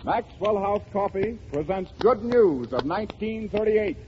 Maxwell House Coffee presents Good News of 1938.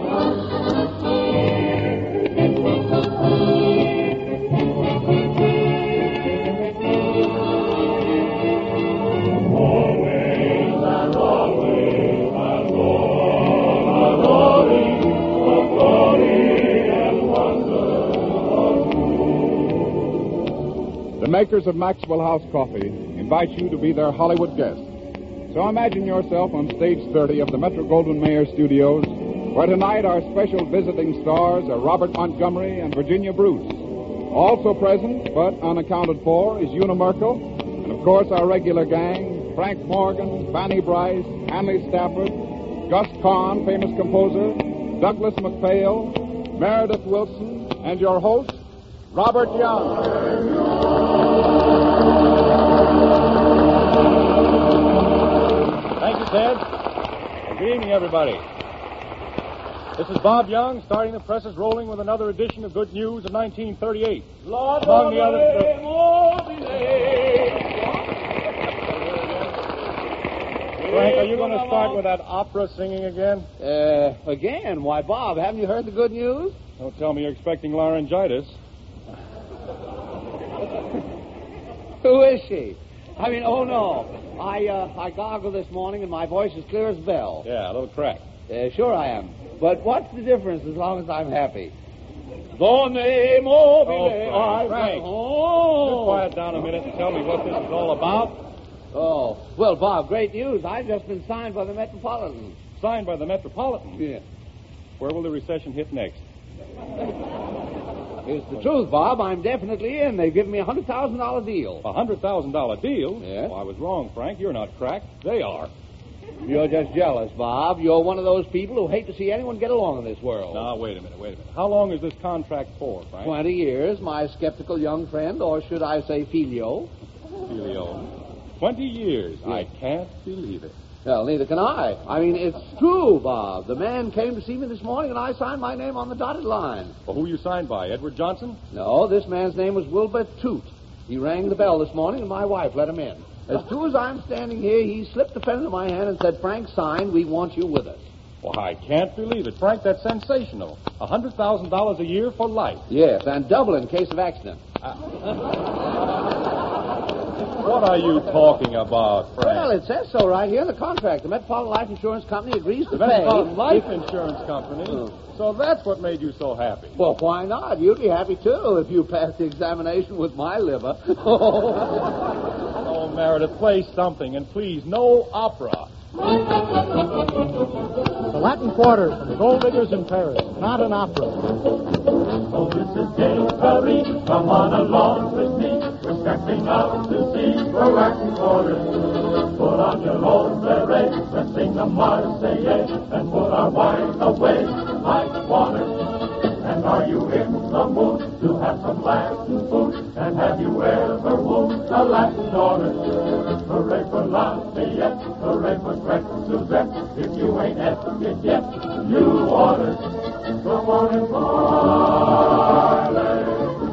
The makers of Maxwell House Coffee invite you to be their Hollywood guest. So imagine yourself on stage 30 of the Metro-Goldwyn-Mayer Studios, where tonight our special visiting stars are Robert Montgomery and Virginia Bruce. Also present, but unaccounted for, is Una Merkel, and of course our regular gang, Frank Morgan, Fanny Bryce, Hanley Stafford, Gus Kahn, famous composer, Douglas MacPhail, Meredith Wilson, and your host, Robert Young. Thank you, Ted. Good evening, everybody. This is Bob Young, starting the presses rolling with another edition of Good News of 1938. Among the other... Frank, are you going to start with that opera singing again? Again? Why, Bob, haven't you heard the good news? Don't tell me you're expecting laryngitis. Who is she? I mean, oh, no. I gargled this morning and my voice is clear as a bell. Yeah, a little crack. Sure I am. But what's the difference as long as I'm happy? Frank. Just quiet down a minute and tell me what this is all about. Oh, well, Bob, great news. I've just been signed by the Metropolitan. Signed by the Metropolitan? Yeah. Where will the recession hit next? It's the truth, Bob. I'm definitely in. They've given me a $100,000 deal. A $100,000 deal? Yeah. Oh, I was wrong, Frank. You're not cracked. They are. You're just jealous, Bob. You're one of those people who hate to see anyone get along in this world. Now, wait a minute. How long is this contract for, Frank? 20 years, my skeptical young friend, or should I say filio. Filio. 20 years. Yeah. I can't believe it. Well, neither can I. I mean, it's true, Bob. The man came to see me this morning, and I signed my name on the dotted line. Well, who you signed by? Edward Johnson? No, this man's name was Wilbur Toot. He rang the bell this morning, and my wife let him in. As soon as I'm standing here, he slipped the pen into my hand and said, "Frank, sign. We want you with us." Well, I can't believe it. Frank, that's sensational. $100,000 a year for life. Yes, and double in case of accident. What are you talking about, Frank? Well, it says so right here in the contract. The Metropolitan Life Insurance Company agrees to The pay. Metropolitan Life Insurance Company? Oh. So that's what made you so happy. Well, why not? You'd be happy, too, if you passed the examination with my liver. Oh, Meredith, play something, and please, no opera. The Latin Quarter from the Gold Diggers in Paris. Not an opera. Oh, this is Gay Paris. Come on along with me. We're stepping out to see the Latin Quarter. Put on your old beret and sing the Marseillaise and put our wine away like water. And are you in the mood to have some Latin food? And have you ever wooed a Latin daughter? Hooray for Lafayette, hooray for Gretchen Suzette. If you ain't effed it yet, you oughta. Come on and parlay.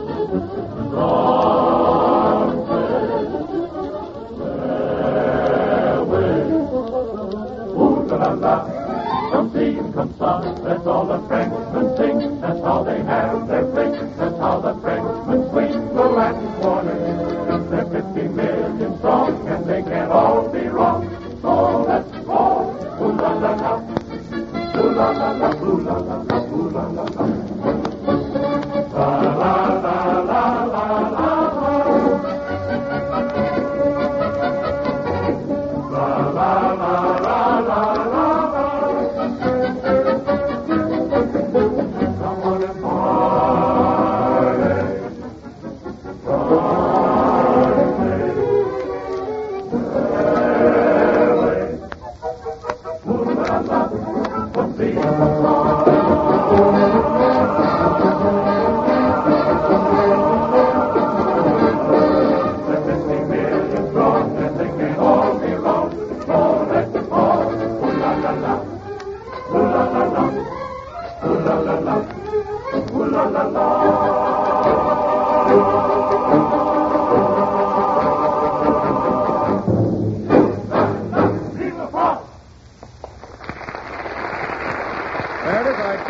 Come see and come saw, that's all the Frenchmen sing, that's how they have their fling, that's how the Frenchmen swing the Latin Quarter. They're 50 million strong, and they can't all be wrong, so let's go, ooh-la-la-la, ooh-la-la-la, ooh-la-la-la, ooh-la-la-la. La-la-la-la-la-la.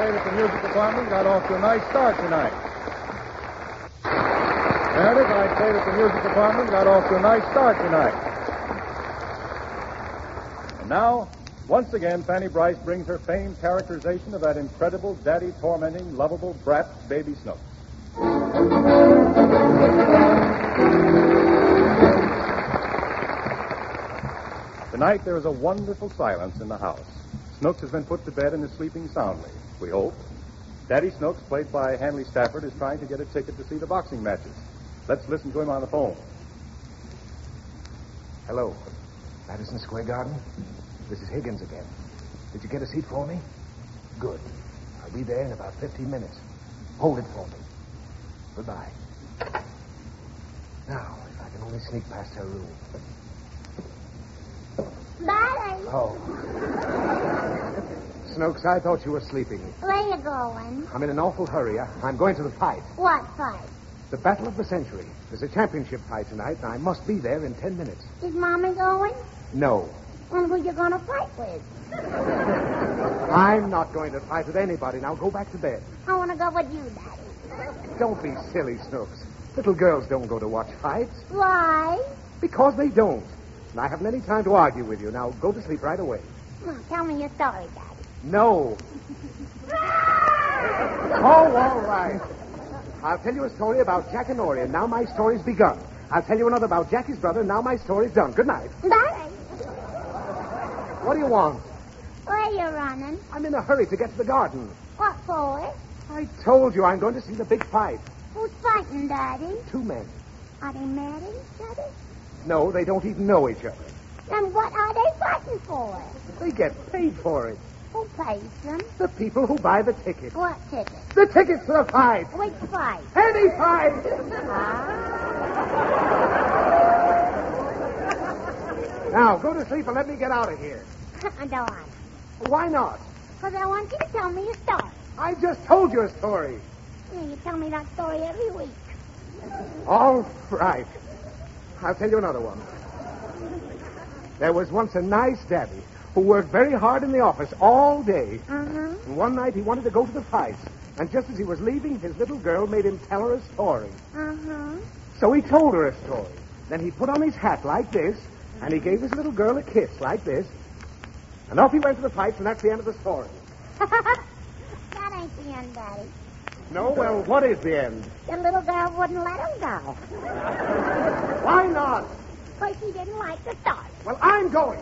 say that the music department got off to a nice start tonight. Meredith, I'd say that the music department got off to a nice start tonight. And now, once again, Fanny Brice brings her famed characterization of that incredible, daddy-tormenting, lovable brat, Baby Snooks. Tonight, there is a wonderful silence in the house. Snooks has been put to bed and is sleeping soundly, we hope. Daddy Snooks, played by Hanley Stafford, is trying to get a ticket to see the boxing matches. Let's listen to him on the phone. Hello. Madison Square Garden? This is Higgins again. Did you get a seat for me? Good. I'll be there in about 15 minutes. Hold it for me. Goodbye. Now, if I can only sneak past her room. Daddy. Oh. Snooks, I thought you were sleeping. Where you going? I'm in an awful hurry. I'm going to the fight. What fight? The Battle of the Century. There's a championship fight tonight, and I must be there in 10 minutes. Is Mommy going? No. And who you going to fight with? I'm not going to fight with anybody. Now go back to bed. I want to go with you, Daddy. Don't be silly, Snooks. Little girls don't go to watch fights. Why? Because they don't. And I haven't any time to argue with you. Now go to sleep right away. Well, tell me your story, Daddy. No. Oh, all right. I'll tell you a story about Jack and Ori, and now my story's begun. I'll tell you another about Jackie's brother, and now my story's done. Good night. Daddy. What do you want? Where you running? I'm in a hurry to get to the garden. What for? I told you I'm going to see the big fight. Who's fighting, Daddy? 2 men. Are they mad at each other? No, they don't even know each other. Then what are they fighting for? They get paid for it. Who pays them? The people who buy the ticket. What ticket? The tickets to the fight. Which fight? Any fight. Now, go to sleep and let me get out of here. I don't want. Why not? Because I want you to tell me a story. I just told you a story. Yeah, you tell me that story every week. All right. I'll tell you another one. There was once a nice daddy who worked very hard in the office all day. Uh-huh. And one night he wanted to go to the fight. And just as he was leaving, his little girl made him tell her a story. Uh-huh. So he told her a story. Then he put on his hat like this, and he gave his little girl a kiss like this. And off he went to the fights, and that's the end of the story. That ain't the end, Daddy. No? Well, what is the end? The little girl wouldn't let him go. Why not? Because she didn't like the story. Well, I'm going.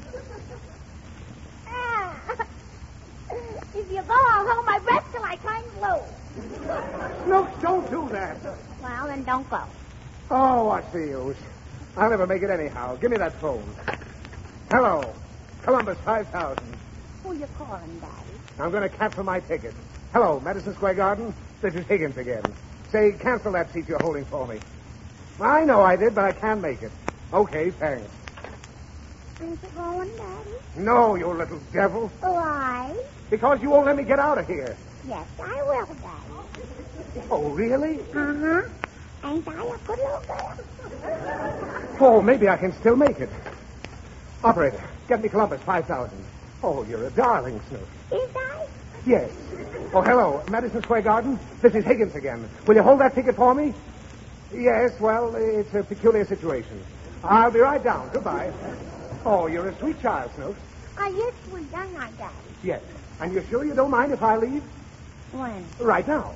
If you go, I'll hold my breath till I turn blue. Snooks, don't do that. Well, then don't go. Oh, what's the use? I'll never make it anyhow. Give me that phone. Hello. Columbus 5000. Who you calling, Daddy? I'm going to cancel my ticket. Hello, Madison Square Garden. This is Higgins again. Say, cancel that seat you're holding for me. I know I did, but I can't make it. Okay, thanks. Ain't you going, Daddy? No, you little devil. Why? Because you won't let me get out of here. Yes, I will, Daddy. Oh, really? Uh-huh. Ain't I a good little girl? Oh, maybe I can still make it. Operator, get me Columbus 5000. Oh, you're a darling, Snoop. Is I? Yes. Oh, hello, Madison Square Garden. This is Higgins again. Will you hold that ticket for me? Yes, well, it's a peculiar situation. I'll be right down. Goodbye. Oh, you're a sweet child, Snoop. Are you sweet, aren't I, Daddy? Yes. And you're sure you don't mind if I leave? When? Right now.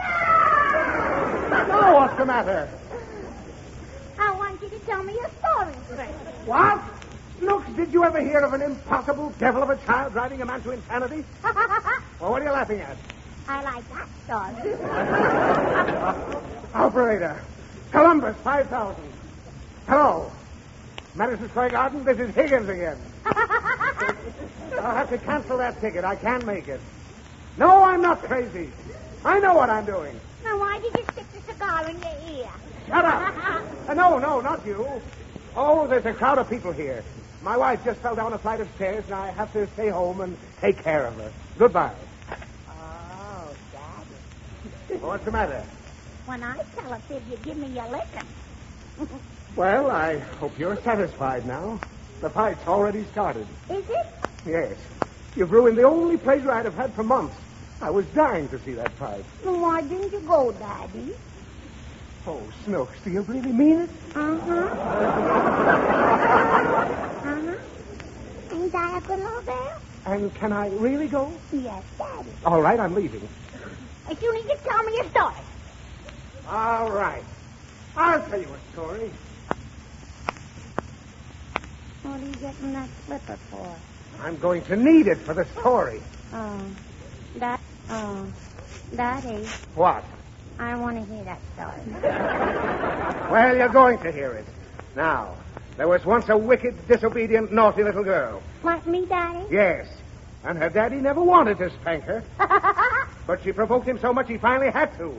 Oh, what's the matter? I want you to tell me a story first. What? Snooks, did you ever hear of an impossible devil of a child driving a man to insanity? Well, what are you laughing at? I like that story. Operator, Columbus 5000. Hello. Madison Square Garden, this is Higgins again. I'll have to cancel that ticket. I can't make it. No, I'm not crazy. I know what I'm doing. Now, why did you stick the cigar in your ear? Shut up. No, not you. Oh, there's a crowd of people here. My wife just fell down a flight of stairs, and I have to stay home and take care of her. Goodbye. Oh, Daddy. What's the matter? When I tell a fib, you give me your licking. Well, I hope you're satisfied now. The fight's already started. Is it? Yes. You've ruined the only pleasure I'd have had for months. I was dying to see that pipe. Well, why didn't you go, Daddy? Oh, Snooks, do you really mean it? Ain't I a good little girl? And can I really go? Yes, Daddy. All right, I'm leaving. As soon as you tell me your story. All right. I'll tell you a story. What are you getting that slipper for? I'm going to need it for the story. Daddy, What? I want to hear that story. Well, you're going to hear it. Now, there was once a wicked, disobedient, naughty little girl. Like me, Daddy? Yes. And her daddy never wanted to spank her. But she provoked him so much he finally had to.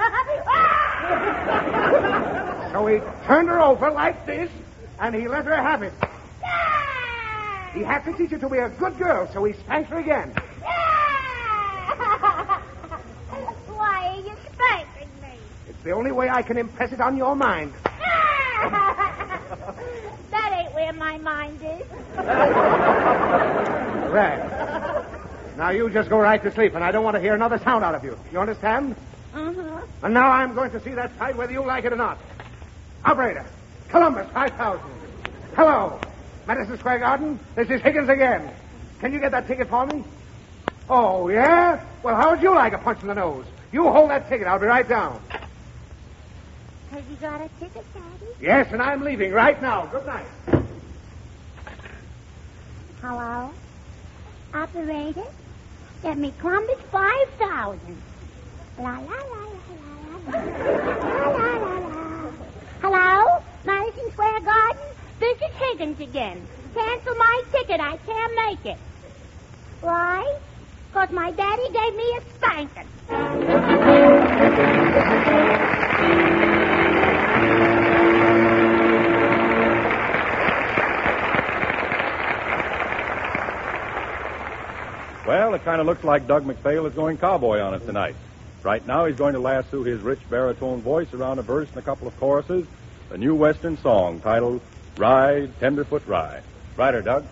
So he turned her over like this, and he let her have it. He had to teach her to be a good girl, so he spanked her again. Why are you spanking me? It's the only way I can impress it on your mind. That ain't where my mind is. Right. Now you just go right to sleep, and I don't want to hear another sound out of you. You understand? Mm-hmm. And now I'm going to see that fight whether you like it or not. Operator, Columbus, 5,000. Hello. Madison Square Garden, this is Higgins again. Can you get that ticket for me? Oh, yeah? Well, how would you like a punch in the nose? You hold that ticket. I'll be right down. Have you got a ticket, Daddy? Yes, and I'm leaving right now. Good night. Hello? Operator? Get me Columbus 5,000. La, la, la, la, la, la, la, la, la, la. Hello? Madison Square Garden? This is Higgins again. Cancel my ticket. I can't make it. Why? Because my daddy gave me a spanking. Well, it kind of looks like Doug McPhail is going cowboy on us tonight. Right now, he's going to lasso his rich baritone voice around a verse and a couple of choruses, a new Western song titled Ride, Tenderfoot Ride. Rider, Doug.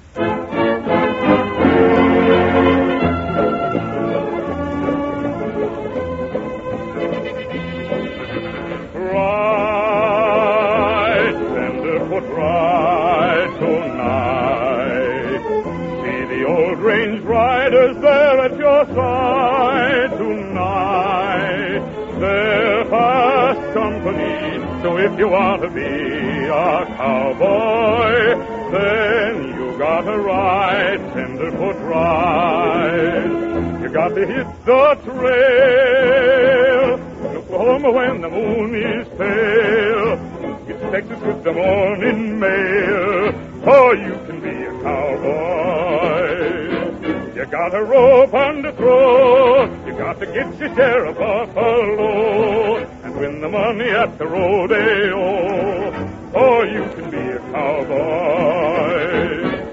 Ride, tenderfoot, ride tonight. See the old range riders there at your side tonight. They're fast company, so if you want to be a cowboy, then you gotta ride, tenderfoot ride. You got to hit the trail to Oklahoma when the moon is pale. Get to Texas with the morning mail, so you can be a cowboy. You got a rope and a throw, you got to get your share of buffalo, and win the money at the rodeo, or you can be a cowboy.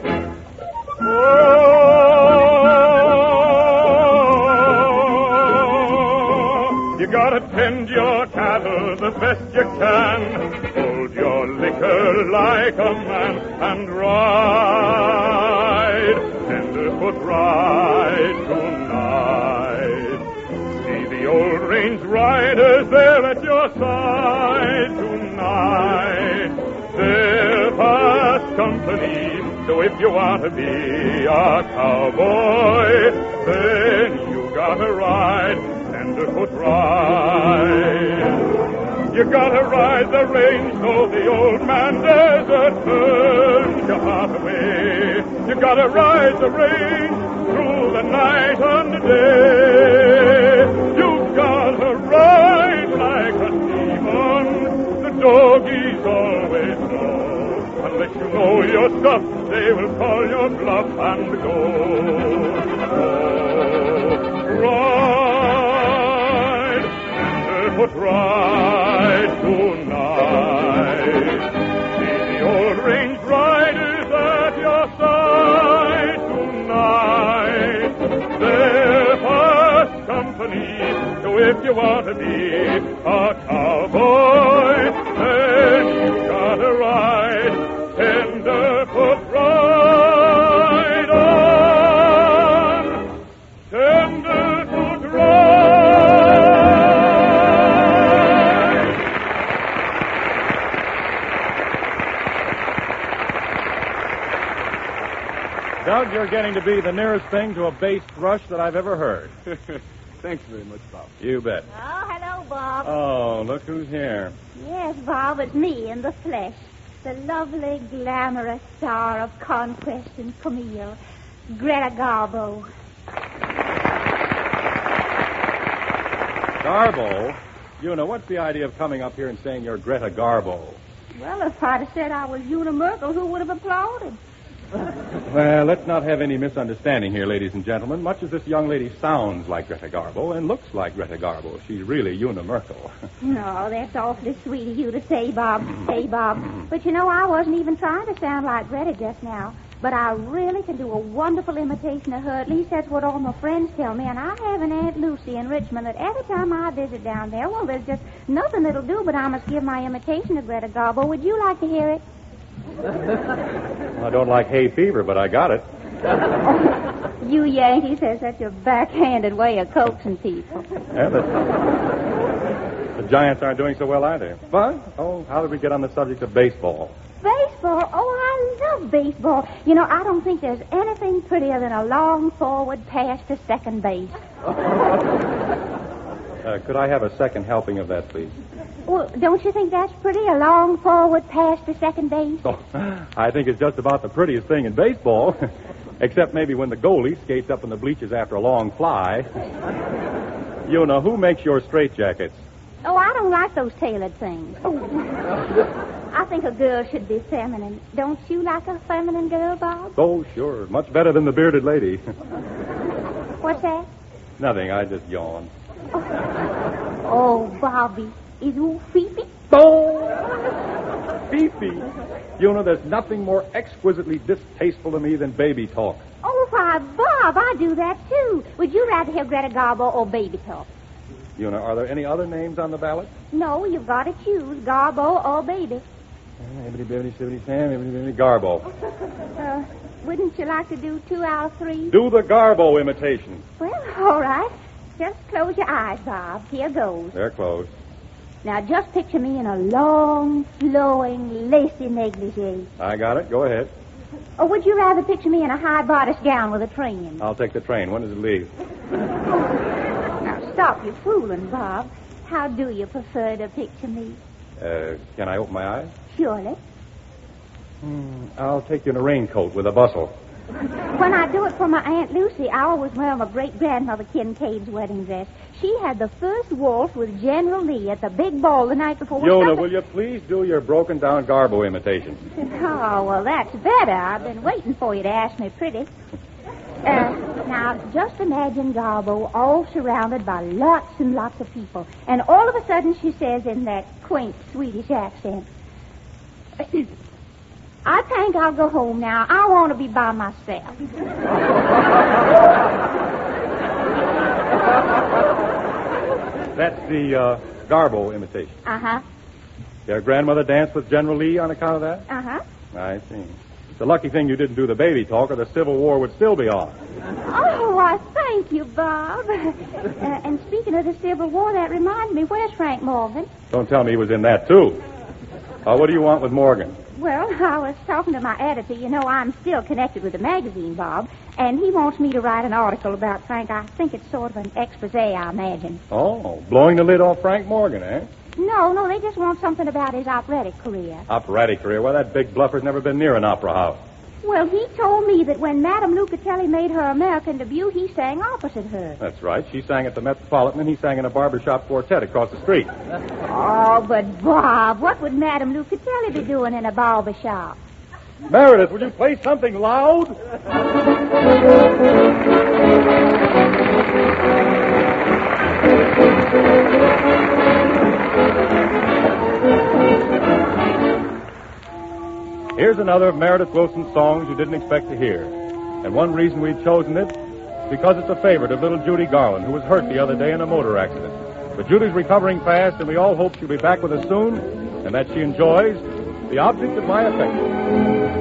Oh, you gotta tend your cattle the best you can, hold your liquor like a man, and ride, tenderfoot ride tonight. See the old range riders there at your side tonight. They're fast company, so if you want to be a cowboy, then you gotta ride, tenderfoot ride. You gotta ride the range so the old man desert turns your heart away. You gotta ride the range through the night and the day. You gotta ride like a demon. The doggies always know. Unless you know your stuff, they will call your bluff and go. Oh, ride, tenderfoot ride tonight. See the old range riders at your side tonight. They're fast company, so if you want to be a cowboy, then you gotta ride, tenderfoot ride on, tenderfoot. Doug, you're getting to be the nearest thing to a bass thrush that I've ever heard. Thanks very much, Bob. You bet. Oh, hello, Bob. Oh, look who's here. Yes, Bob, it's me in the flesh. The lovely, glamorous star of Conquest and Camille, Greta Garbo. Garbo? Una, what's the idea of coming up here and saying you're Greta Garbo? Well, if I'd have said I was Una Merkel, who would have applauded? Well, let's not have any misunderstanding here, ladies and gentlemen. Much as this young lady sounds like Greta Garbo and looks like Greta Garbo, she's really Una Merkel. No, that's awfully sweet of you to say, Bob. Hey, Bob. But you know, I wasn't even trying to sound like Greta just now. But I really can do a wonderful imitation of her. At least that's what all my friends tell me. And I have an Aunt Lucy in Richmond that every time I visit down there, well, there's just nothing that'll do but I must give my imitation of Greta Garbo. Would you like to hear it? I don't like hay fever, but I got it. You Yankees have such a backhanded way of coaxing people. Yeah, the Giants aren't doing so well either. But, how did we get on the subject of baseball? Baseball? Oh, I love baseball. You know, I don't think there's anything prettier than a long forward pass to second base. Could I have a second helping of that, please? Well, don't you think that's pretty, a long forward pass to second base? Oh, I think it's just about the prettiest thing in baseball. Except maybe when the goalie skates up in the bleachers after a long fly. You know, who makes your straitjackets? Oh, I don't like those tailored things. I think a girl should be feminine. Don't you like a feminine girl, Bob? Oh, sure. Much better than the bearded lady. What's that? Nothing. I just yawned. Oh, Bobby. Is you Fifi? Oh! Fifi. You know, there's nothing more exquisitely distasteful to me than baby talk. Oh, why, Bob, I do that, too. Would you rather hear Greta Garbo or baby talk? You know, are there any other names on the ballot? No, you've got to choose Garbo or baby. Garbo. Wouldn't you like to do 2 out of 3? Do the Garbo imitation. Well, all right. Just close your eyes, Bob. Here goes. They're closed. Now, just picture me in a long, flowing, lacy negligee. I got it. Go ahead. Or would you rather picture me in a high bodice gown with a train? I'll take the train. When does it leave? Now, stop your fooling, Bob. How do you prefer to picture me? Can I open my eyes? Surely. I'll take you in a raincoat with a bustle. When I do it for my Aunt Lucy, I always wear my great-grandmother Kincaid's wedding dress. She had the first waltz with General Lee at the big ball the night before. Yona, will you please do your broken-down Garbo imitation? Oh, well, that's better. I've been waiting for you to ask me pretty. Now, just imagine Garbo all surrounded by lots and lots of people. And all of a sudden she says in that quaint Swedish accent, I think I'll go home now. I want to be by myself. That's the Garbo imitation. Uh-huh. Your grandmother danced with General Lee on account of that? Uh-huh. I see. It's a lucky thing you didn't do the baby talk, or the Civil War would still be on. Oh, I thank you, Bob. And speaking of the Civil War, that reminds me, where's Frank Morgan? Don't tell me he was in that, too. What do you want with Morgan? Well, I was talking to my editor. You know, I'm still connected with the magazine, Bob, and he wants me to write an article about Frank. I think it's sort of an expose, I imagine. Oh, blowing the lid off Frank Morgan, eh? No, they just want something about his operatic career. Operatic career? Well, that big bluffer's never been near an opera house. Well, he told me that when Madame Lucatelli made her American debut, he sang opposite her. That's right. She sang at the Metropolitan, and he sang in a barbershop quartet across the street. Oh, but Bob, what would Madame Lucatelli be doing in a barbershop? Meredith, will you play something loud? Here's another of Meredith Wilson's songs you didn't expect to hear. And one reason we've chosen it is because it's a favorite of little Judy Garland, who was hurt the other day in a motor accident. But Judy's recovering fast, and we all hope she'll be back with us soon, and that she enjoys The Object of My Affection.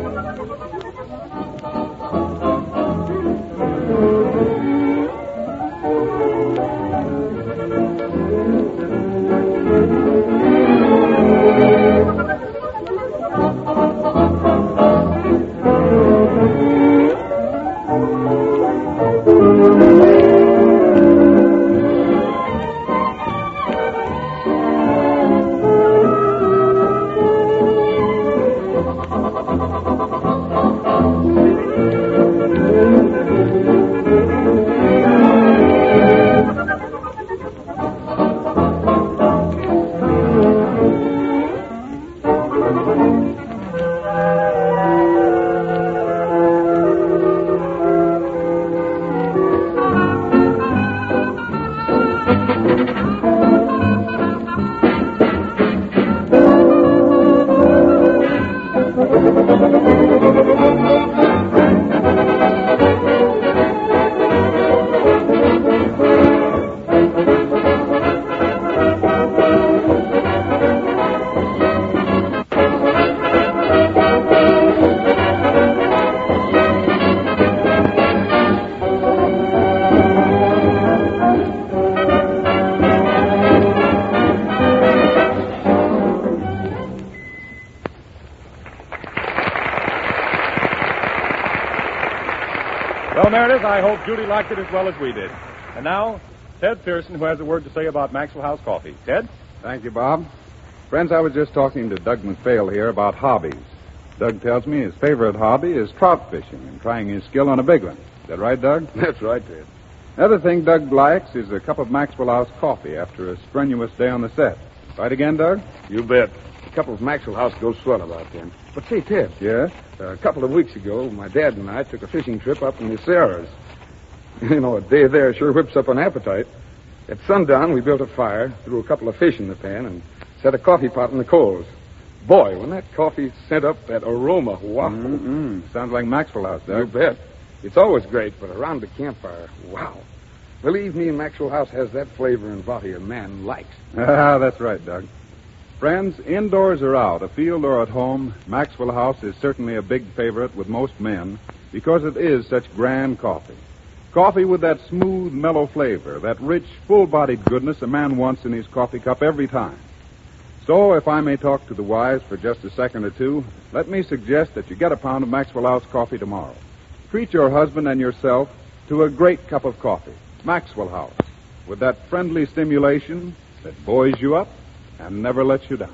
Well, Meredith, I hope Judy liked it as well as we did. And now, Ted Pearson, who has a word to say about Maxwell House Coffee. Ted? Thank you, Bob. Friends, I was just talking to Doug McPhail here about hobbies. Doug tells me his favorite hobby is trout fishing and trying his skill on a big one. Is that right, Doug? That's right, Ted. Another thing Doug likes is a cup of Maxwell House coffee after a strenuous day on the set. Right again, Doug? You bet. A couple of Maxwell House goes swell about then. But say, Ted. Yes? A couple of weeks ago, my dad and I took a fishing trip up in the Sierras. You know, a day there sure whips up an appetite. At sundown, we built a fire, threw a couple of fish in the pan, and set a coffee pot in the coals. Boy, when that coffee sent up that aroma, wow. Sounds like Maxwell House, Doug. You bet. It's always great, but around the campfire, wow. Believe me, Maxwell House has that flavor and body a man likes. Ah, that's right, Doug. Friends, indoors or out, afield or at home, Maxwell House is certainly a big favorite with most men because it is such grand coffee. Coffee with that smooth, mellow flavor, that rich, full-bodied goodness a man wants in his coffee cup every time. So, if I may talk to the wives for just a second or two, let me suggest that you get a pound of Maxwell House coffee tomorrow. Treat your husband and yourself to a great cup of coffee, Maxwell House, with that friendly stimulation that buoys you up and never lets you down.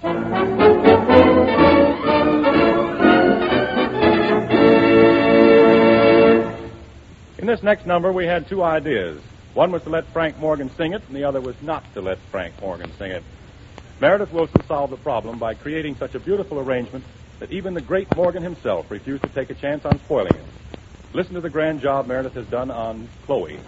In this next number, we had two ideas. One was to let Frank Morgan sing it, and the other was not to let Frank Morgan sing it. Meredith Wilson solved the problem by creating such a beautiful arrangement that even the great Morgan himself refused to take a chance on spoiling it. Listen to the grand job Meredith has done on Chloe.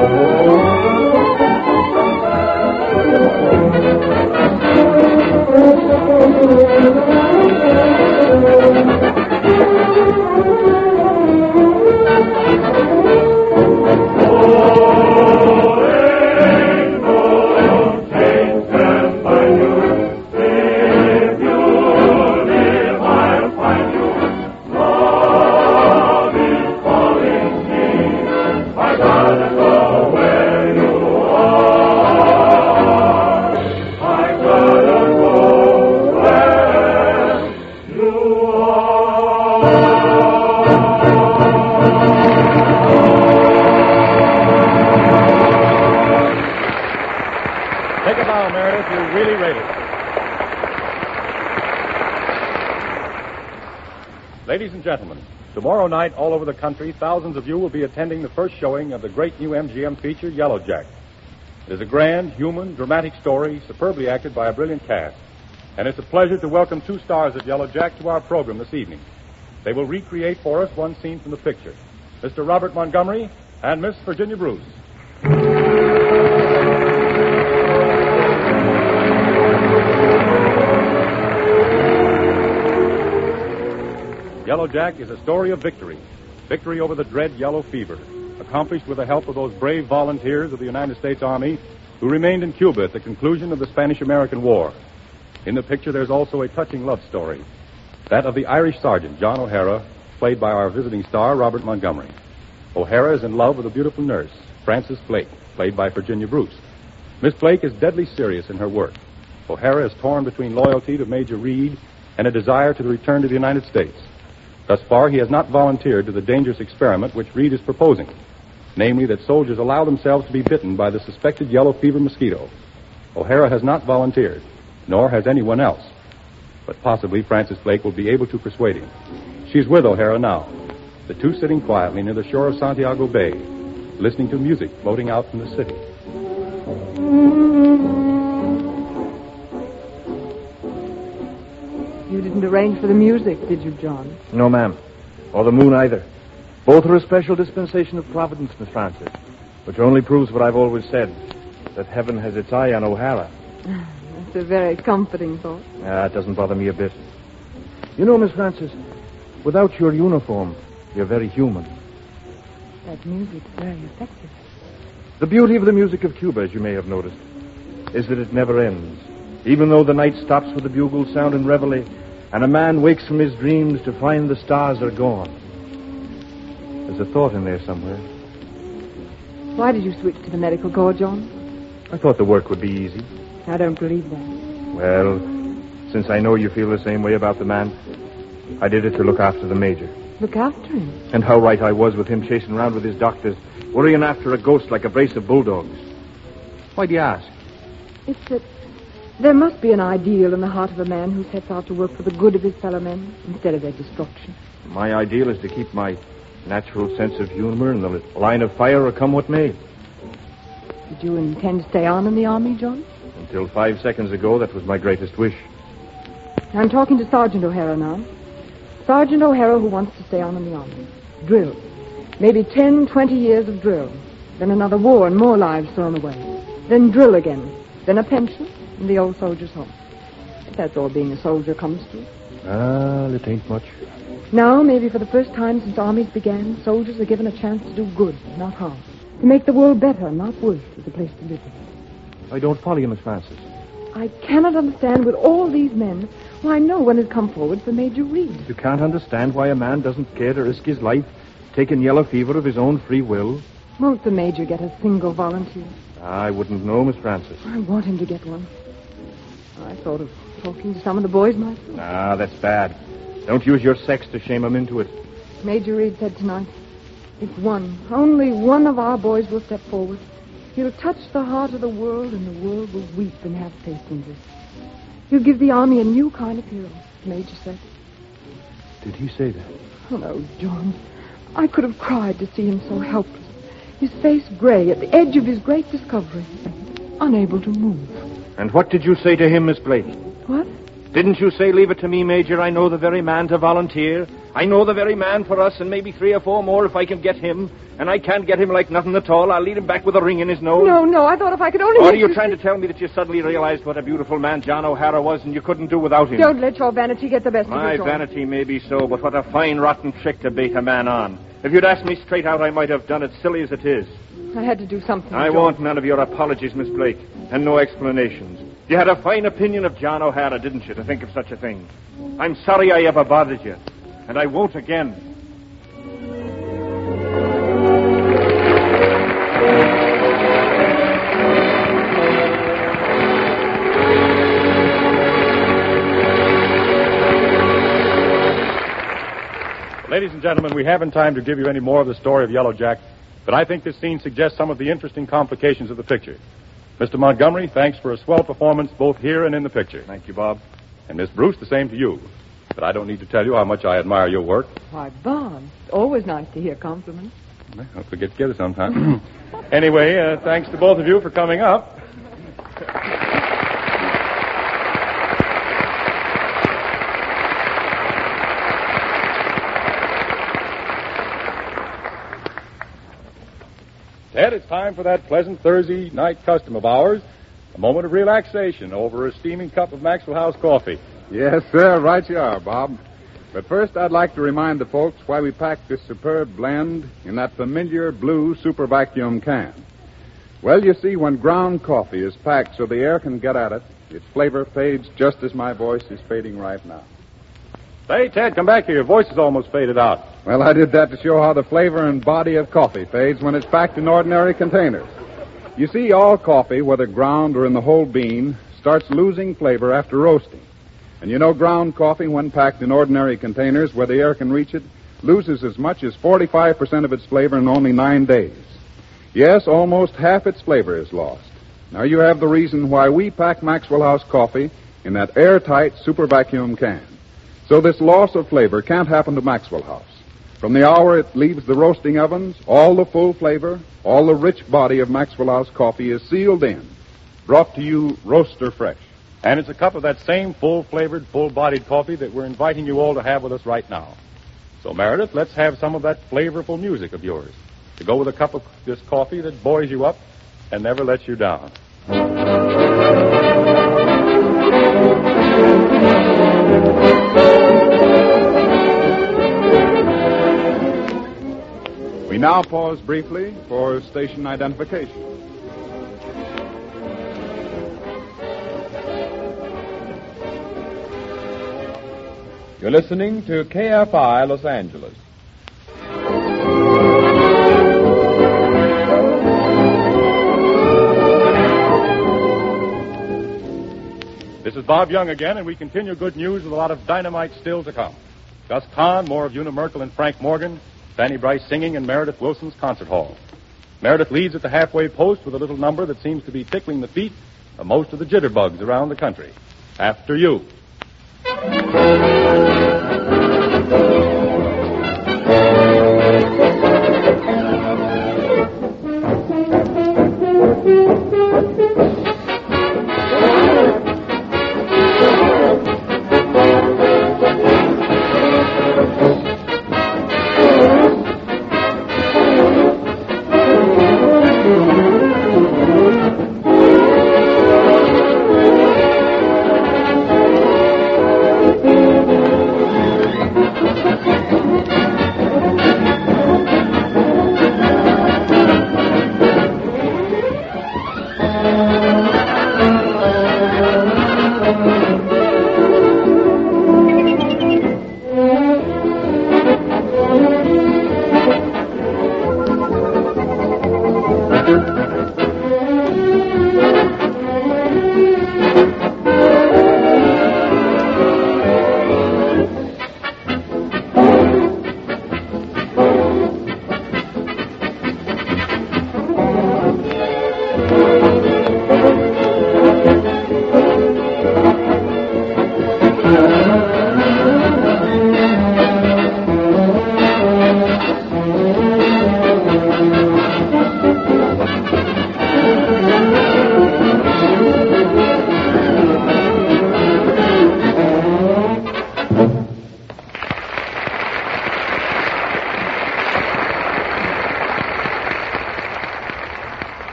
Ladies and gentlemen, tomorrow night all over the country, thousands of you will be attending the first showing of the great new MGM feature, Yellow Jack. It is a grand, human, dramatic story, superbly acted by a brilliant cast. And it's a pleasure to welcome two stars of Yellow Jack to our program this evening. They will recreate for us one scene from the picture. Mr. Robert Montgomery and Miss Virginia Bruce. Yellow Jack is a story of victory. Victory over the dread yellow fever, accomplished with the help of those brave volunteers of the United States Army who remained in Cuba at the conclusion of the Spanish-American War. In the picture, there's also a touching love story, that of the Irish sergeant, John O'Hara, played by our visiting star, Robert Montgomery. O'Hara is in love with a beautiful nurse, Frances Blake, played by Virginia Bruce. Miss Blake is deadly serious in her work. O'Hara is torn between loyalty to Major Reed and a desire to return to the United States. Thus far, he has not volunteered to the dangerous experiment which Reed is proposing, namely that soldiers allow themselves to be bitten by the suspected yellow fever mosquito. O'Hara has not volunteered, nor has anyone else. But possibly Frances Blake will be able to persuade him. She's with O'Hara now, the two sitting quietly near the shore of Santiago Bay, listening to music floating out from the city. You didn't arrange for the music, did you, John? No, ma'am. Or the moon either. Both are a special dispensation of Providence, Miss Frances, which only proves what I've always said, that heaven has its eye on O'Hara. That's a very comforting thought. It doesn't bother me a bit. You know, Miss Frances, without your uniform, you're very human. That music's very effective. The beauty of the music of Cuba, as you may have noticed, is that it never ends. Even though the night stops with the bugle sound in reveille, and a man wakes from his dreams to find the stars are gone. There's a thought in there somewhere. Why did you switch to the medical corps, John? I thought the work would be easy. I don't believe that. Well, since I know you feel the same way about the man, I did it to look after the major. Look after him? And how right I was with him chasing around with his doctors, worrying after a ghost like a brace of bulldogs. Why do you ask? It's that there must be an ideal in the heart of a man who sets out to work for the good of his fellow men instead of their destruction. My ideal is to keep my natural sense of humor in the line of fire or come what may. Did you intend to stay on in the army, John? Until 5 seconds ago, that was my greatest wish. I'm talking to Sergeant O'Hara now. Sergeant O'Hara who wants to stay on in the army. Drill. Maybe 10, 20 years of drill. Then another war and more lives thrown away. Then drill again. Then a pension and the old soldier's home. That's all being a soldier comes to. It ain't much. Now, maybe for the first time since armies began, soldiers are given a chance to do good, not harm. To make the world better, not worse, is a place to live in. I don't follow you, Miss Frances. I cannot understand with all these men why no one has come forward for Major Reed. You can't understand why a man doesn't care to risk his life taking yellow fever of his own free will? Won't the Major get a single volunteer? I wouldn't know, Miss Frances. I want him to get one. I thought of talking to some of the boys myself. That's bad. Don't use your sex to shame him into it. Major Reed said tonight, if one, only one of our boys will step forward, he'll touch the heart of the world and the world will weep and have faith in this. He'll give the army a new kind of hero, Major said. Did he say that? Oh, no, John. I could have cried to see him so helpless. His face gray at the edge of his great discovery, unable to move. And what did you say to him, Miss Blake? What? Didn't you say leave it to me, Major? I know the very man to volunteer. I know the very man for us and maybe 3 or 4 more if I can get him. And I can't get him like nothing at all. I'll lead him back with a ring in his nose. No, I thought if I could only... Or are you trying to tell me that you suddenly realized what a beautiful man John O'Hara was and you couldn't do without him? Don't let your vanity get the best of you, My John. vanity may be so, but what a fine, rotten trick to bait a man on. If you'd asked me straight out, I might have done it, silly as it is. I had to do something, I John. want none of your apologies, Miss Blake, and no explanations. You had a fine opinion of John O'Hara, didn't you, to think of such a thing? I'm sorry I ever bothered you, and I won't again. Ladies and gentlemen, we haven't time to give you any more of the story of Yellow Jack, but I think this scene suggests some of the interesting complications of the picture. Mr. Montgomery, thanks for a swell performance both here and in the picture. Thank you, Bob. And Miss Bruce, the same to you. But I don't need to tell you how much I admire your work. Why, Bob, it's always nice to hear compliments. Don't forget to get it sometime. Anyway, thanks to both of you for coming up. Ted, it's time for that pleasant Thursday night custom of ours, a moment of relaxation over a steaming cup of Maxwell House coffee. Yes, sir. Right you are, Bob. But first, I'd like to remind the folks why we packed this superb blend in that familiar blue super vacuum can. Well, you see, when ground coffee is packed so the air can get at it, its flavor fades just as my voice is fading right now. Hey, Ted, come back here. Your voice is almost faded out. Well, I did that to show how the flavor and body of coffee fades when it's packed in ordinary containers. You see, all coffee, whether ground or in the whole bean, starts losing flavor after roasting. And you know, ground coffee, when packed in ordinary containers where the air can reach it, loses as much as 45% of its flavor in only 9 days. Yes, almost half its flavor is lost. Now you have the reason why we pack Maxwell House coffee in that airtight super vacuum can. So this loss of flavor can't happen to Maxwell House. From the hour it leaves the roasting ovens, all the full flavor, all the rich body of Maxwell House coffee is sealed in, brought to you roaster fresh. And it's a cup of that same full-flavored, full-bodied coffee that we're inviting you all to have with us right now. So, Meredith, let's have some of that flavorful music of yours to go with a cup of this coffee that buoys you up and never lets you down. We now pause briefly for station identification. You're listening to KFI Los Angeles. This is Bob Young again, and we continue good news with a lot of dynamite still to come. Gus Kahn, more of Una Merkel and Frank Morgan, Fanny Bryce singing in Meredith Wilson's concert hall. Meredith leads at the halfway post with a little number that seems to be tickling the feet of most of the jitterbugs around the country. After You.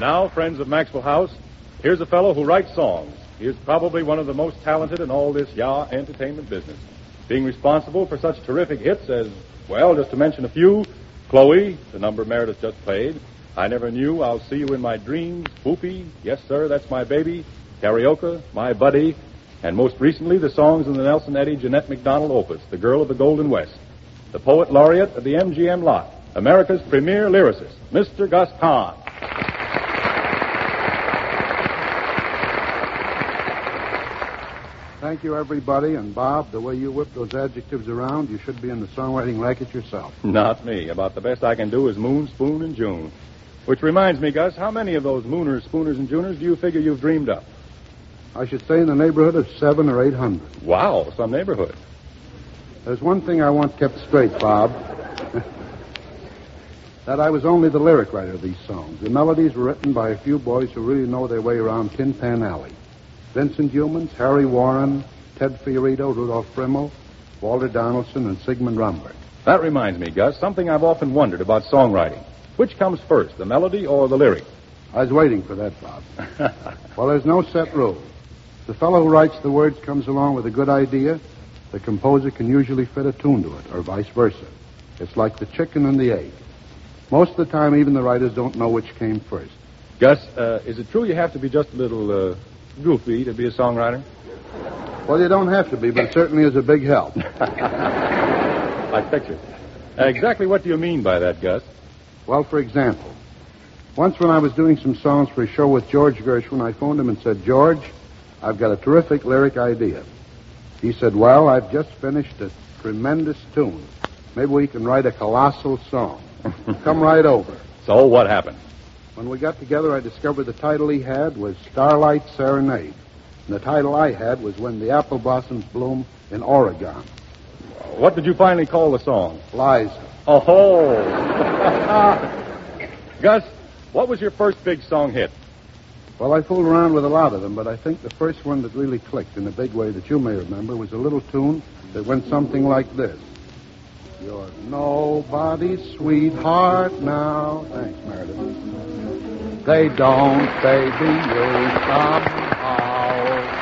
now, friends of Maxwell House, here's a fellow who writes songs. He is probably one of the most talented in all this entertainment business, being responsible for such terrific hits as, well, just to mention a few, Chloe, the number Meredith just played, I Never Knew, I'll See You in My Dreams, Whoopee, Yes Sir, That's My Baby, Karaoke, My Buddy, and most recently the songs in the Nelson Eddy Jeanette MacDonald opus, The Girl of the Golden West. The poet laureate of the MGM lot, America's premier lyricist, Mr. Gus Kahn. Thank you, everybody. And, Bob, the way you whip those adjectives around, you should be in the songwriting racket yourself. Not me. About the best I can do is moon, spoon, and June. Which reminds me, Gus, how many of those mooners, spooners, and Juners do you figure you've dreamed up? I should say in the neighborhood of 700 or 800. Wow, some neighborhood. There's one thing I want kept straight, Bob. That I was only the lyric writer of these songs. The melodies were written by a few boys who really know their way around Tin Pan Alley. Vincent Youmans, Harry Warren, Ted Fiorito, Rudolph Frimmel, Walter Donaldson, and Sigmund Romberg. That reminds me, Gus, something I've often wondered about songwriting. Which comes first, the melody or the lyric? I was waiting for that, Bob. Well, there's no set rule. The fellow who writes the words comes along with a good idea. The composer can usually fit a tune to it, or vice versa. It's like the chicken and the egg. Most of the time, even the writers don't know which came first. Gus, is it true you have to be just a little goofy to be a songwriter? Well, you don't have to be, but it certainly is a big help. I picture. Exactly what do you mean by that, Gus? Well, for example, once when I was doing some songs for a show with George Gershwin, I phoned him and said, George, I've got a terrific lyric idea. He said, well, I've just finished a tremendous tune. Maybe we can write a colossal song. Come right over. So what happened? When we got together, I discovered the title he had was Starlight Serenade. And the title I had was When the Apple Blossoms Bloom in Oregon. What did you finally call the song? Liza. Oh. Gus, what was your first big song hit? Well, I fooled around with a lot of them, but I think the first one that really clicked in a big way that you may remember was a little tune that went something like this. You're nobody's sweetheart now. Thanks, Meredith. They don't, baby, you somehow.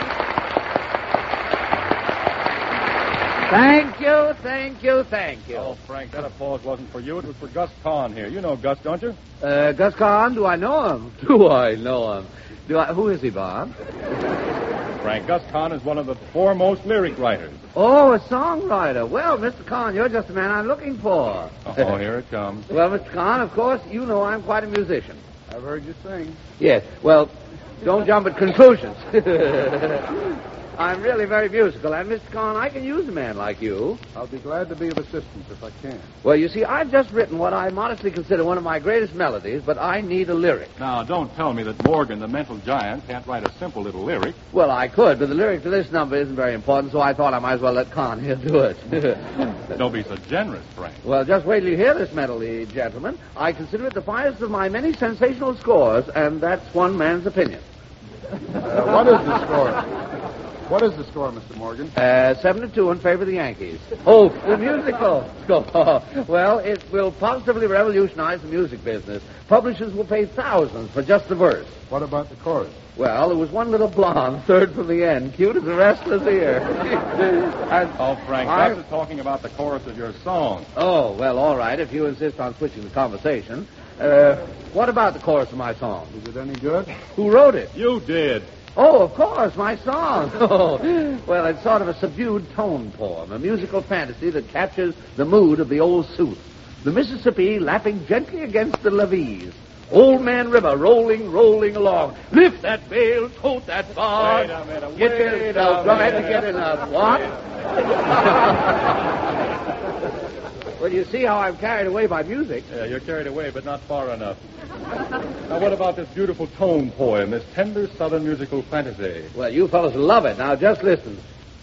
Thank you, thank you, thank you. Oh, Frank, that applause wasn't for you. It was for Gus Kahn here. You know Gus, don't you? Gus Kahn, do I know him? Do I know him? Who is he, Bob? Frank, Gus Kahn is one of the foremost lyric writers. Oh, a songwriter. Well, Mr. Kahn, you're just the man I'm looking for. Oh, here it comes. Well, Mr. Kahn, of course, you know I'm quite a musician. I've heard you sing. Yes. Well, don't jump at conclusions. I'm really very musical, and Mr. Kahn, I can use a man like you. I'll be glad to be of assistance if I can. Well, you see, I've just written what I modestly consider one of my greatest melodies, but I need a lyric. Now, don't tell me that Morgan, the mental giant, can't write a simple little lyric. Well, I could, but the lyric to this number isn't very important, so I thought I might as well let Kahn here do it. Don't be so generous, Frank. Well, just wait till you hear this melody, gentlemen. I consider it the finest of my many sensational scores, and that's one man's opinion. What is the score? What is the score, Mr. Morgan? 7-2 in favor of the Yankees. Oh, the musical score. Well, it will positively revolutionize the music business. Publishers will pay thousands for just the verse. What about the chorus? Well, there was one little blonde, third from the end, cute as a restless ear. Oh, Frank, Gus is talking about the chorus of your song. Oh, well, all right, if you insist on switching the conversation. What about the chorus of my song? Is it any good? Who wrote it? You did. Oh, of course, my song. Oh, well, it's sort of a subdued tone poem, a musical fantasy that captures the mood of the old Sioux. The Mississippi lapping gently against the levees. Old Man River rolling, rolling along. Lift that bale, tote that bar. Wait a minute, Get yourself dramatic, get enough. What? Well, you see how I'm carried away by music. Yeah, you're carried away, but not far enough. Now, what about this beautiful tone poem, this tender southern musical fantasy? Well, you fellows love it. Now, just listen.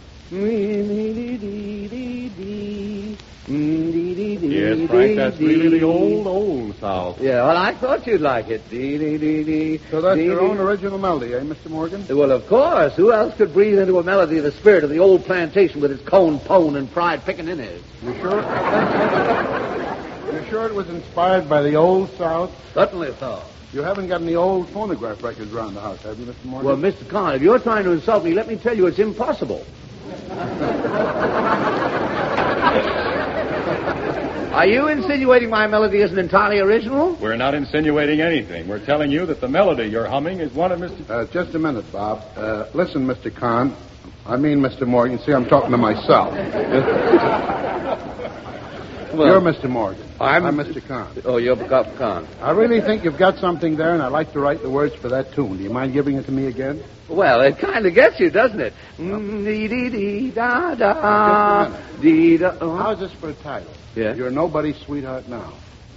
Yes, Frank, that's really the old South. Yeah, well, I thought you'd like it. So that's your own original melody, eh, Mr. Morgan? Well, of course. Who else could breathe into a melody the spirit of the old plantation with its cone, pone, and pride pickaninnies? You sure? You're sure it was inspired by the Old South? Certainly so. You haven't got any old phonograph records around the house, have you, Mr. Morgan? Well, Mr. Kahn, if you're trying to insult me, let me tell you it's impossible. Are you insinuating my melody isn't entirely original? We're not insinuating anything. We're telling you that the melody you're humming is one of Mr. Just a minute, Bob. Listen, Mr. Kahn. I mean, Mr. Morgan. See, I'm talking to myself. You're Mr. Morgan. I'm Mr. Kahn. Oh, you're Kahn. I really think you've got something there, and I'd like to write the words for that tune. Do you mind giving it to me again? Well, it kind of gets you, doesn't it? Dee-dee-dee-da-da. Dee-da. How's this for a title? Yeah? You're Nobody's Sweetheart Now.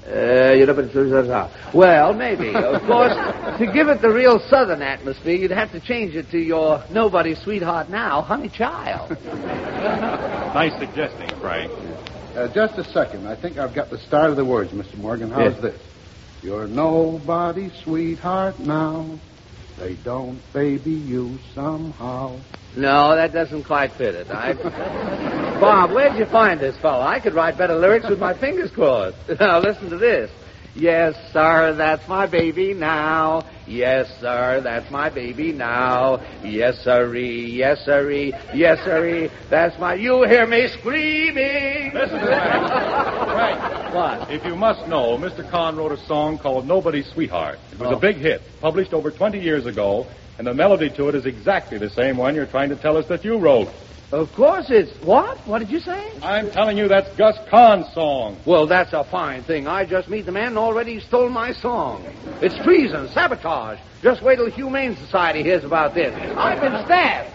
Well, maybe. Of course, to give it the real Southern atmosphere, you'd have to change it to your Nobody's Sweetheart Now, Honey Child. Nice suggesting, Frank. Just a second. I think I've got the start of the words, Mr. Morgan. How's this? You're nobody's sweetheart now. They don't baby you somehow. No, that doesn't quite fit it. Bob, where'd you find this fellow? I could write better lyrics with my fingers crossed. Now, listen to this. Yes, sir, that's my baby now. Yes, sir, that's my baby now. Yes, sirree, yes, sirree, yes, sirree, that's my... You hear me screaming. Listen to that. Frank. What? If you must know, Mr. Kahn wrote a song called Nobody's Sweetheart. It was a big hit, published over 20 years ago, and the melody to it is exactly the same one you're trying to tell us that you wrote. Of course it's... What? What did you say? I'm telling you that's Gus Kahn's song. Well, that's a fine thing. I just meet the man and already stole my song. It's treason, sabotage. Just wait till the Humane Society hears about this. I've been stabbed.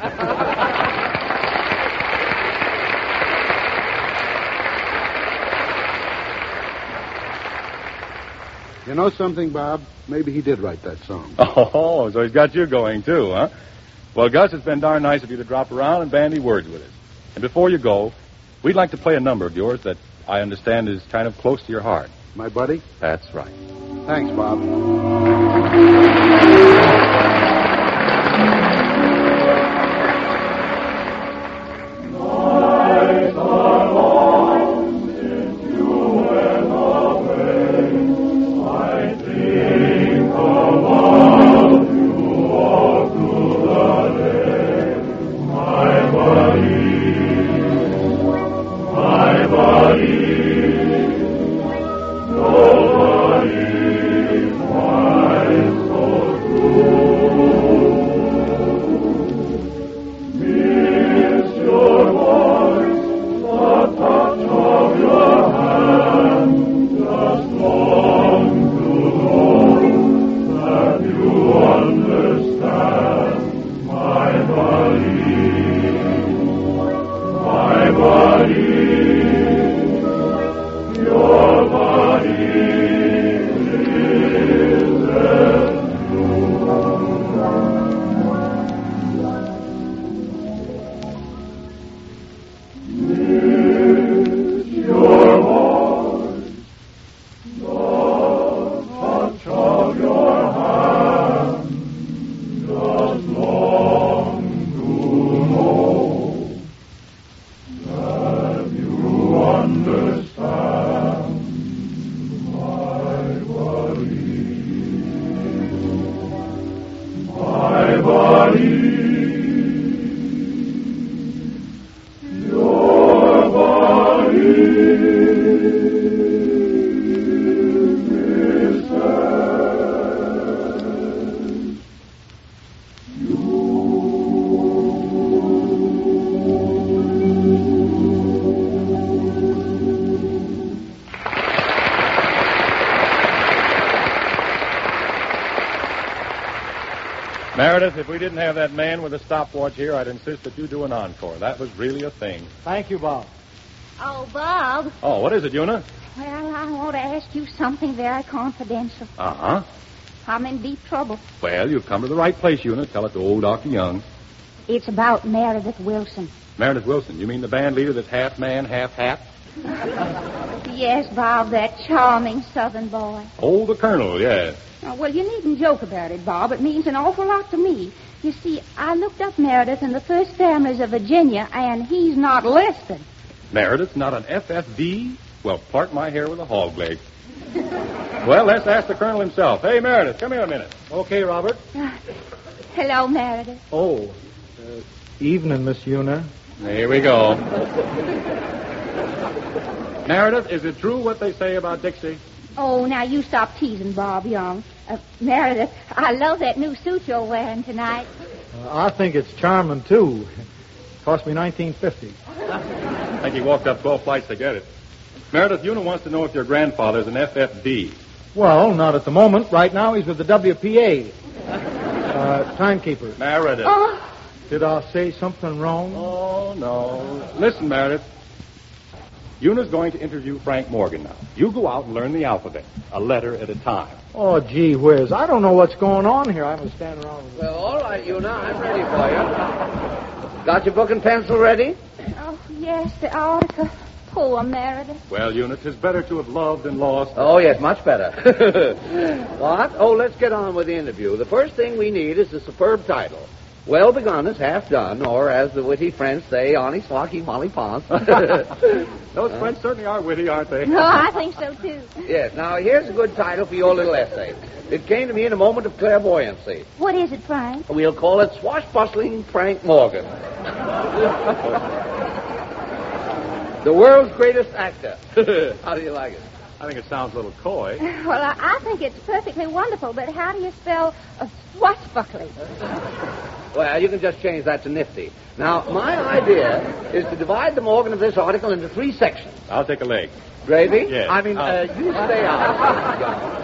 You know something, Bob? Maybe he did write that song. Oh, so he's got you going, too, huh? Well, Gus, it's been darn nice of you to drop around and bandy words with us. And before you go, we'd like to play a number of yours that I understand is kind of close to your heart. My buddy? That's right. Thanks, Bob. Meredith, if we didn't have that man with a stopwatch here, I'd insist that you do an encore. That was really a thing. Thank you, Bob. Oh, Bob. Oh, what is it, Una? Well, I want to ask you something very confidential. Uh-huh. I'm in deep trouble. Well, you've come to the right place, Una. Tell it to old Dr. Young. It's about Meredith Wilson. Meredith Wilson, you mean the band leader that's half man, half hat? Yes, Bob, that charming Southern boy. Oh, the Colonel, yes. Oh, well, you needn't joke about it, Bob. It means an awful lot to me. You see, I looked up Meredith in the first families of Virginia, and he's not listed. Meredith's not an FFV? Well, part my hair with a hog leg. Well, let's ask the colonel himself. Hey, Meredith, come here a minute. Okay, Robert. Hello, Meredith. Oh, evening, Miss Una. Here we go. Meredith, is it true what they say about Dixie? Oh, now you stop teasing, Bob Young. Meredith, I love that new suit you're wearing tonight. I think it's charming, too. Cost me $19.50. I think he walked up 12 flights to get it. Meredith, Una wants to know if your grandfather's an FFD. Well, not at the moment. Right now, he's with the WPA. Timekeeper. Meredith. Oh. Did I say something wrong? Oh, no. Listen, Meredith. Una's going to interview Frank Morgan now. You go out and learn the alphabet, a letter at a time. Oh, gee whiz. I don't know what's going on here. I'm going to stand around. Well, all right, Una. I'm ready for you. Got your book and pencil ready? Oh, yes, the article. Poor Meredith. Well, Una, 'tis better to have loved and lost. Oh, yes, much better. What? Oh, let's get on with the interview. The first thing we need is a superb title. Well begun is half done, or as the witty French say, Ani Swaki Molly Ponce. Those French certainly are witty, aren't they? No, I think so, too. Yes, now here's a good title for your little essay. It came to me in a moment of clairvoyancy. What is it, Frank? We'll call it Swashbustling Frank Morgan. The world's greatest actor. How do you like it? I think it sounds a little coy. Well, I think it's perfectly wonderful, but how do you spell swashbuckling? Well, you can just change that to nifty. Now, my idea is to divide the Morgan of this article into 3 sections. I'll take a leg. Gravy? Yes. I mean, you stay out.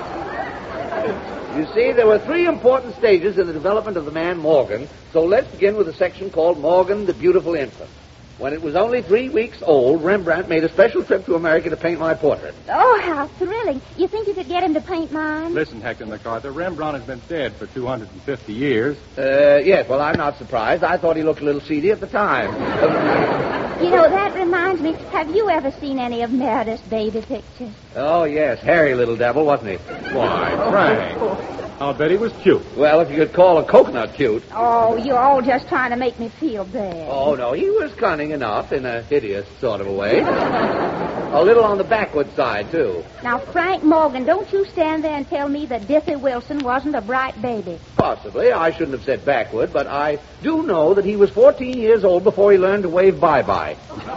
You see, there were 3 important stages in the development of the man Morgan, so let's begin with a section called Morgan the Beautiful Infant. When it was only 3 weeks old, Rembrandt made a special trip to America to paint my portrait. Oh, how thrilling. You think you could get him to paint mine? Listen, Hector MacArthur, Rembrandt has been dead for 250 years. Yes, well, I'm not surprised. I thought he looked a little seedy at the time. You know, that reminds me, have you ever seen any of Meredith's baby pictures? Oh, yes, hairy little devil, wasn't he? Why, Frank, I'll bet he was cute. Well, if you could call a coconut cute. Oh, you're all just trying to make me feel bad. Oh, no, he was cunning enough in a hideous sort of a way. A little on the backward side, too. Now, Frank Morgan, don't you stand there and tell me that Diffie Wilson wasn't a bright baby. Possibly. I shouldn't have said backward, but I do know that he was 14 years old before he learned to wave bye-bye.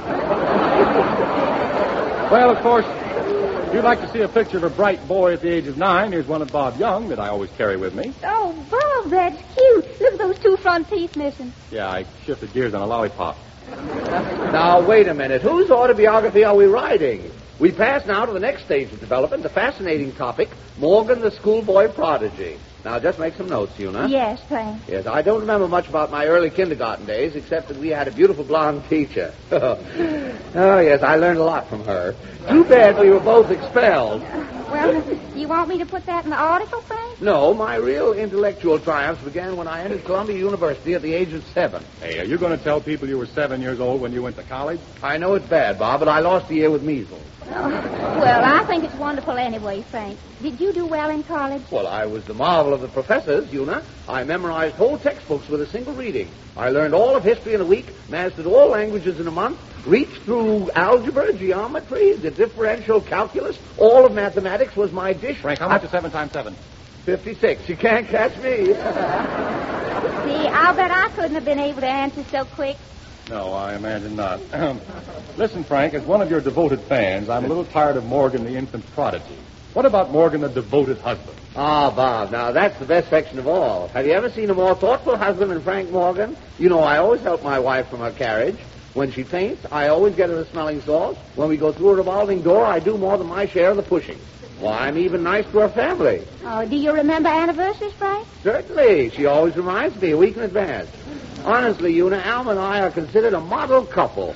Well, of course, if you'd like to see a picture of a bright boy at the age of 9, here's one of Bob Young that I always carry with me. Oh, Bob, that's cute. Look at those 2 front teeth missing. Yeah, I shifted gears on a lollipop. Now, wait a minute. Whose autobiography are we writing? We pass now to the next stage of development, the fascinating topic, Morgan the schoolboy prodigy. Now, just make some notes, Una. Yes, Frank. Yes, I don't remember much about my early kindergarten days, except that we had a beautiful blonde teacher. Oh, yes, I learned a lot from her. Too bad we were both expelled. Well, you want me to put that in the article, Frank? No, my real intellectual triumphs began when I entered Columbia University at the age of 7. Hey, are you going to tell people you were 7 years old when you went to college? I know it's bad, Bob, but I lost a year with measles. Oh, well, I think it's wonderful anyway, Frank. Did you do well in college? Well, I was the marvel of the professors, Una. I memorized whole textbooks with a single reading. I learned all of history in a week, mastered all languages in a month, reached through algebra, geometry, the differential calculus. All of mathematics was my dish. Frank, how much is 7 times 7? 56. You can't catch me. See, I'll bet I couldn't have been able to answer so quick. No, I imagine not. Listen, Frank, as one of your devoted fans, I'm a little tired of Morgan the infant prodigy. What about Morgan the devoted husband? Ah, Bob, now that's the best section of all. Have you ever seen a more thoughtful husband than Frank Morgan? You know, I always help my wife from her carriage. When she faints, I always get her the smelling salts. When we go through a revolving door, I do more than my share of the pushing. Why, I'm even nice to her family. Oh, do you remember anniversaries, Frank? Certainly. She always reminds me a week in advance. Honestly, Una, Alma and I are considered a model couple.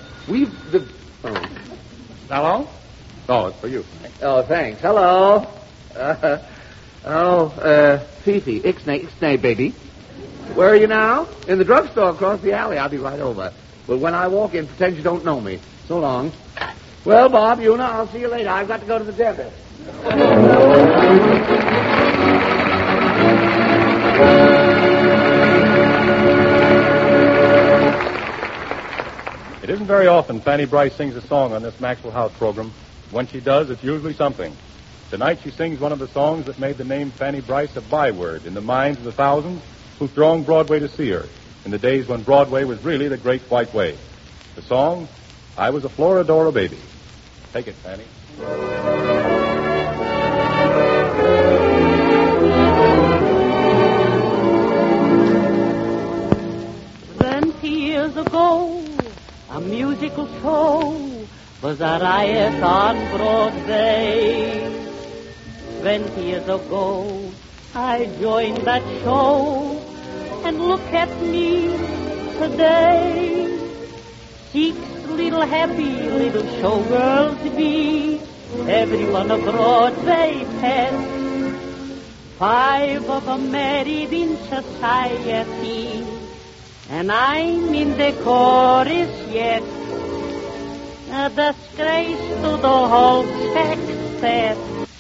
Hello? Oh, it's for you. Oh, thanks. Hello. Fifi, ixnay, baby. Where are you now? In the drugstore across the alley. I'll be right over. But when I walk in, pretend you don't know me. So long. Well, Bob, Una, I'll see you later. I've got to go to the dentist. It isn't very often Fanny Bryce sings a song on this Maxwell House program. When she does, it's usually something. Tonight she sings one of the songs that made the name Fanny Brice a byword in the minds of the thousands who thronged Broadway to see her in the days when Broadway was really the great white way. The song, I Was a Florodora Baby. Take it, Fanny. 20 years ago, a musical show was a riot on Broadway. 20 years ago, I joined that show, and look at me today. 6 little happy little showgirls be, everyone a Broadway pet. 5 of them married in society, and I'm in the chorus yet. A disgrace to the whole sextet.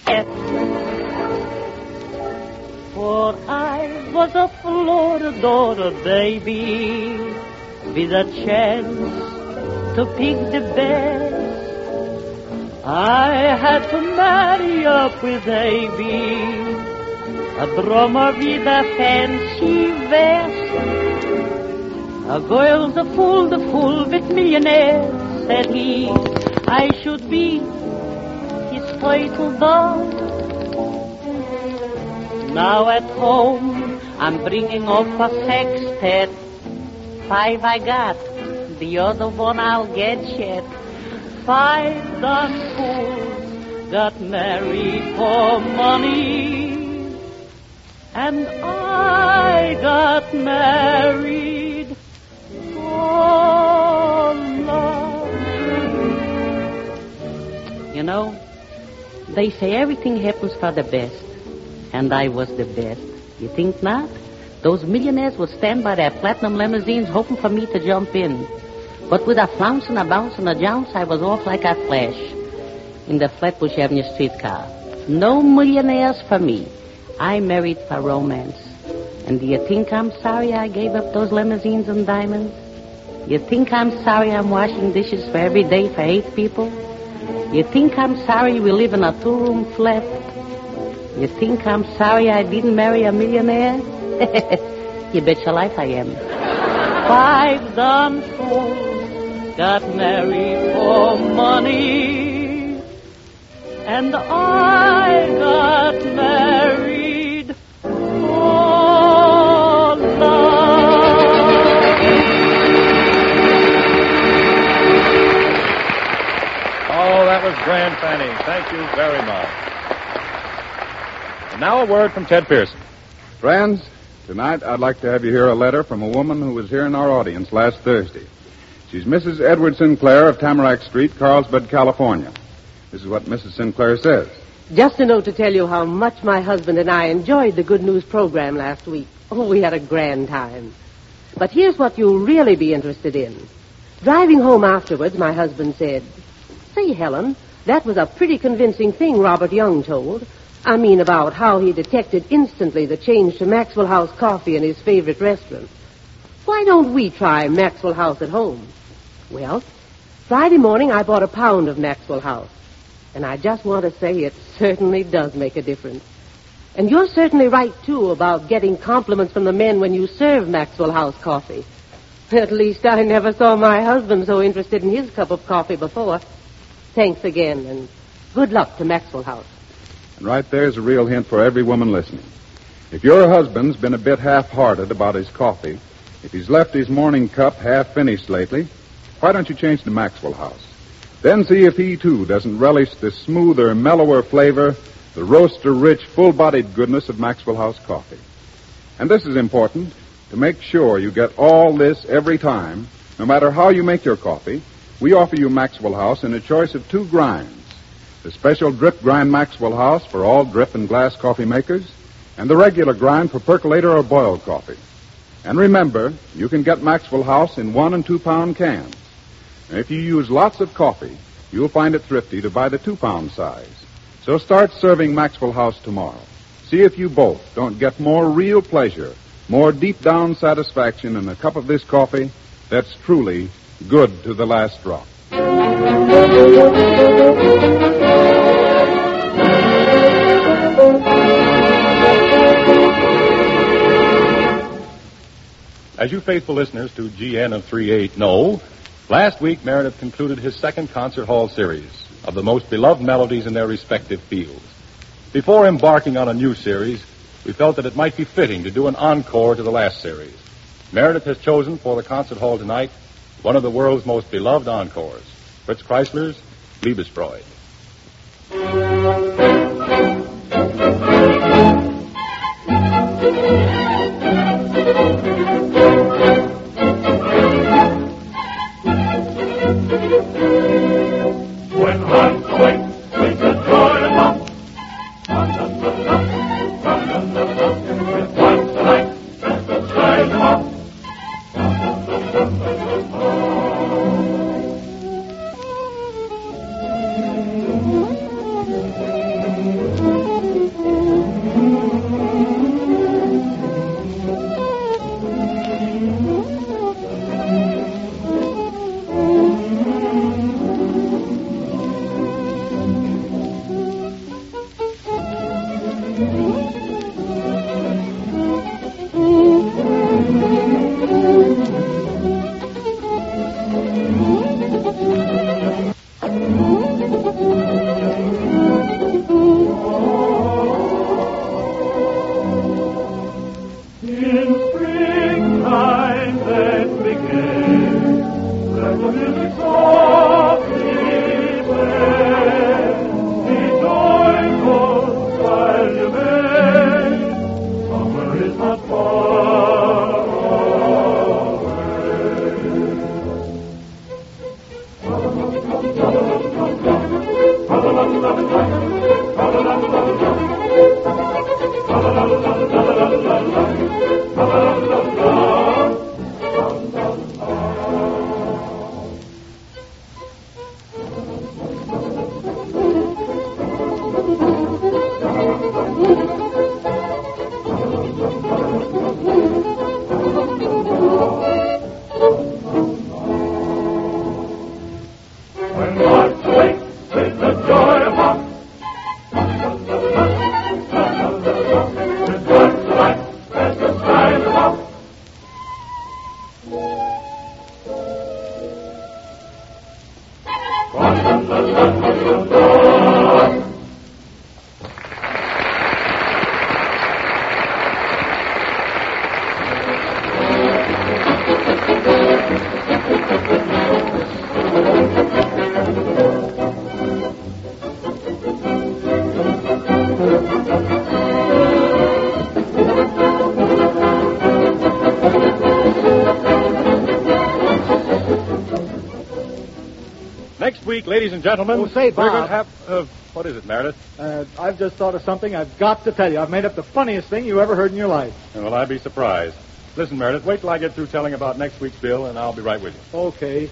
For I was a Florodora baby, with a chance to pick the best. I had to marry up with Davy, a drummer with a fancy vest. A girl's a fool with millionaires, said he. I should be his title dog. Now at home, I'm bringing up a sextet. 5 I got, the other one I'll get yet. 5 done fools got married for money, and I got married for love. You know, they say everything happens for the best, and I was the best. You think not? Those millionaires would stand by their platinum limousines hoping for me to jump in. But with a flounce and a bounce and a jounce, I was off like a flash in the Flatbush Avenue streetcar. No millionaires for me. I married for romance. And do you think I'm sorry I gave up those limousines and diamonds? You think I'm sorry I'm washing dishes for every day for 8 people? You think I'm sorry we live in a 2-room flat? You think I'm sorry I didn't marry a millionaire? You bet your life I am. 5 dumb fools got married for money, and I got married for love. Oh, that was grand, Fanny. Thank you very much. And now a word from Ted Pearson. Friends, tonight I'd like to have you hear a letter from a woman who was here in our audience last Thursday. She's Mrs. Edward Sinclair of Tamarack Street, Carlsbad, California. This is what Mrs. Sinclair says. Just a note to tell you how much my husband and I enjoyed the Good News program last week. Oh, we had a grand time. But here's what you'll really be interested in. Driving home afterwards, my husband said, "Say, Helen, that was a pretty convincing thing Robert Young told. I mean about how he detected instantly the change to Maxwell House coffee in his favorite restaurant. Why don't we try Maxwell House at home?" Well, Friday morning I bought a pound of Maxwell House. And I just want to say it certainly does make a difference. And you're certainly right, too, about getting compliments from the men when you serve Maxwell House coffee. At least I never saw my husband so interested in his cup of coffee before. Thanks again, and good luck to Maxwell House. And right there's a real hint for every woman listening. If your husband's been a bit half-hearted about his coffee, if he's left his morning cup half-finished lately, why don't you change to Maxwell House? Then see if he, too, doesn't relish the smoother, mellower flavor, the roaster-rich, full-bodied goodness of Maxwell House coffee. And this is important, to make sure you get all this every time, no matter how you make your coffee. We offer you Maxwell House in a choice of 2 grinds. The special drip grind Maxwell House for all drip and glass coffee makers, and the regular grind for percolator or boiled coffee. And remember, you can get Maxwell House in 1 and 2 pound cans. And if you use lots of coffee, you'll find it thrifty to buy the 2-pound size. So start serving Maxwell House tomorrow. See if you both don't get more real pleasure, more deep-down satisfaction in a cup of this coffee that's truly good to the last drop. As you faithful listeners to GN of 3/8 know, last week Meredith concluded his second concert hall series of the most beloved melodies in their respective fields. Before embarking on a new series, we felt that it might be fitting to do an encore to the last series. Meredith has chosen for the concert hall tonight one of the world's most beloved encores, Fritz Kreisler's Liebesbräu. When hearts awake with the joy of love, with once a night, as the skies above. Next week, ladies and gentlemen, Oh, say, we're going Bob. to have... what is it, Meredith? I've just thought of something I've got to tell you. I've made up the funniest thing you ever heard in your life. Well, I'd be surprised. Listen, Meredith, wait till I get through telling about next week's bill, and I'll be right with you. Okay.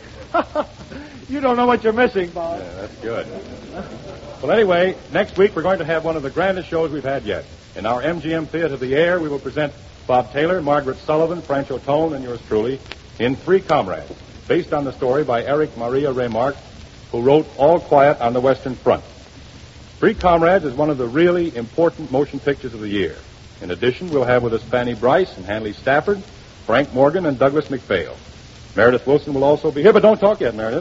You don't know what you're missing, Bob. Yeah, that's good. Well, anyway, next week we're going to have one of the grandest shows we've had yet. In our MGM Theater of the Air, we will present Bob Taylor, Margaret Sullivan, Frank Otone, and yours truly in Three Comrades, based on the story by Eric Maria Remarque, who wrote All Quiet on the Western Front. Three Comrades is one of the really important motion pictures of the year. In addition, we'll have with us Fanny Bryce and Hanley Stafford, Frank Morgan, and Douglas McPhail. Meredith Wilson will also be here, but don't talk yet, Meredith.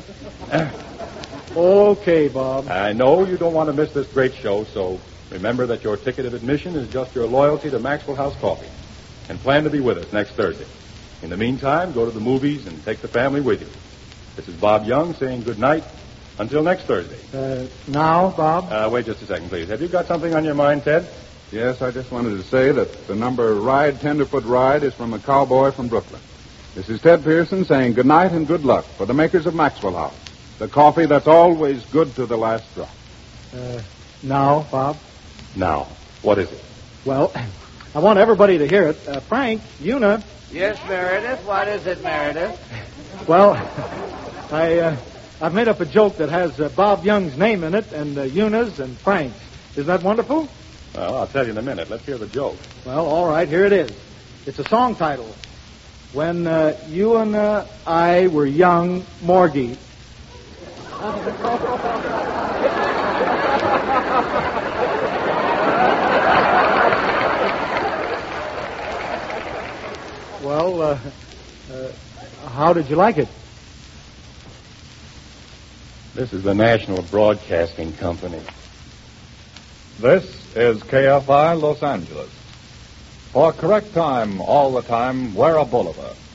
Okay, Bob. I know you don't want to miss this great show, so remember that your ticket of admission is just your loyalty to Maxwell House Coffee. And plan to be with us next Thursday. In the meantime, go to the movies and take the family with you. This is Bob Young saying good night until next Thursday. Now, Bob? Wait just a second, please. Have you got something on your mind, Ted? Yes, I just wanted to say that the number Ride Tenderfoot Ride is from a cowboy from Brooklyn. This is Ted Pearson saying good night and good luck for the makers of Maxwell House, the coffee that's always good to the last drop. Now, Bob? Now, what is it? Well, I want everybody to hear it. Frank, Una. Yes, Meredith. What is it, Meredith? Well, I've made up a joke that has Bob Young's name in it and Una's and Frank's. Isn't that wonderful? Well, I'll tell you in a minute. Let's hear the joke. Well, all right, here it is. It's a song title. When you and I were young, Morgie. Well, how did you like it? This is the National Broadcasting Company. This is KFI Los Angeles. For correct time, all the time, wear a Bulova.